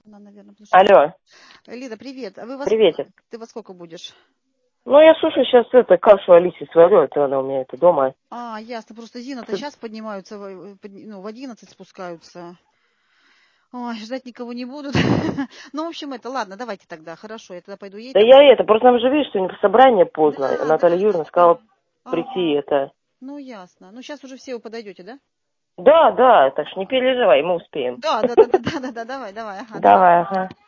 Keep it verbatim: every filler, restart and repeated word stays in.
Она, наверное, потому что... Алло. Лида, привет. А вы во... Приветик. Ты во сколько будешь? Ну, я слушаю сейчас это, кашу Алисе сварю, это она у меня это дома. А, ясно. Просто Зина-то сейчас поднимаются, в- под- ну, в одиннадцать спускаются. Ой, ждать никого не будут. Ну, в общем, это, ладно, давайте тогда. Хорошо, я тогда пойду ей Да там... я это, просто нам же видишь, что не собрание поздно. Да, так... Наталья Юрьевна сказала прийти Ага. это. Ну, ясно. Ну, сейчас уже все вы подойдете, да? Да, да, так что не переживай, мы успеем. Да, да, да, да, да, да, да, давай, давай, ага, давай. Давай, ага.